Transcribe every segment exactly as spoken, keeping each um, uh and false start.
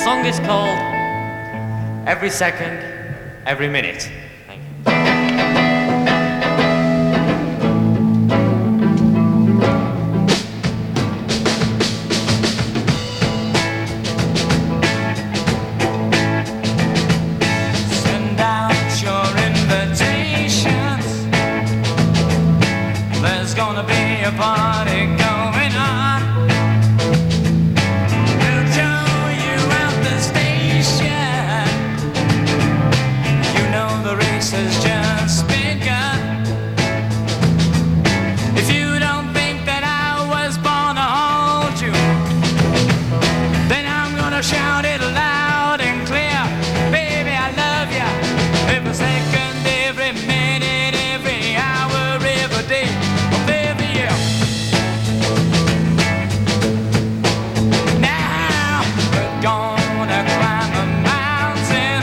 song is called Every Second, Every Minute. Thank you. Send out your invitations. There's gonna be a party going on. We'll show you out the station. You know the race has just begun. If you don't think that I was born to hold you, then I'm gonna shout it loud and clear. Baby, I love you. Every second, every minute, every hour, every day of every year. Now we're gonna climb a mountain.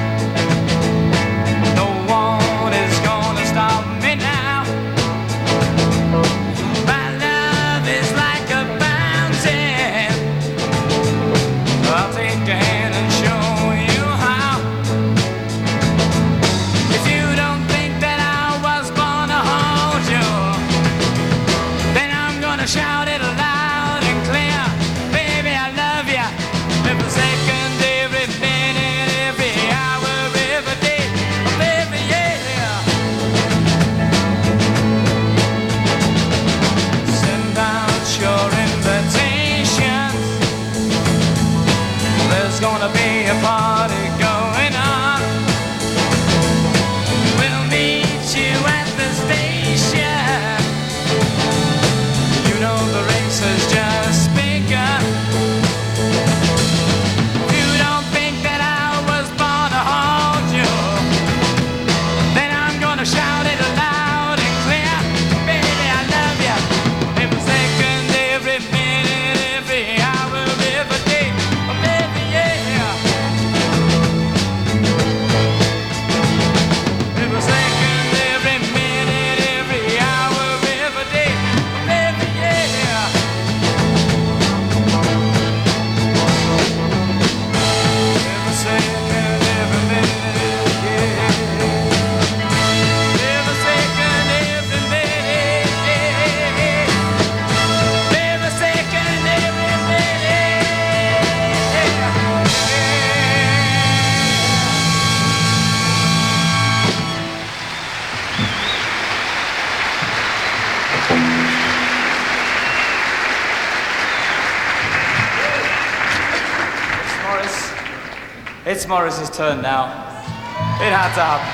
No one is gonna stop me now. My love is like a fountain. I'll take your hand and show you how. If you don't think that I was born to hold you, then I'm gonna shout it loud and clear. Baby, I love you. Every second, every minute, every hour, every day of every year. Send out your invitations. There's gonna be a party going on. We'll meet you at the station. You know the race has just begun. If you don't think that I was born to hold you, then I'm gonna shout it loud and clear. Baby, I love you. Every second, every minute, every hour, every day of every year. Every second, every minute, every hour, every day of every year. Every second, every minute, yeah. Every second, every minute, yeah. Every second, every minute, yeah. It's Morris. It's Morris's turn now. It had to happen.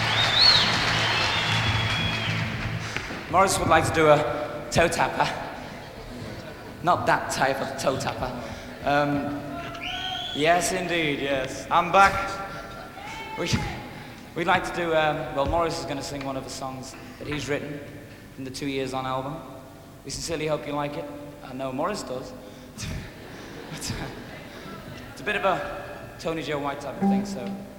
Morris would like to do a toe tapper. Not that type of toe tapper. Um, yes, indeed, yes. I'm back. We, we'd like to do, um, well, Morris is going to sing one of the songs that he's written in the Two Years On album. We sincerely hope you like it. I know Morris does. But, uh, it's a bit of a Tony Joe White type of thing, so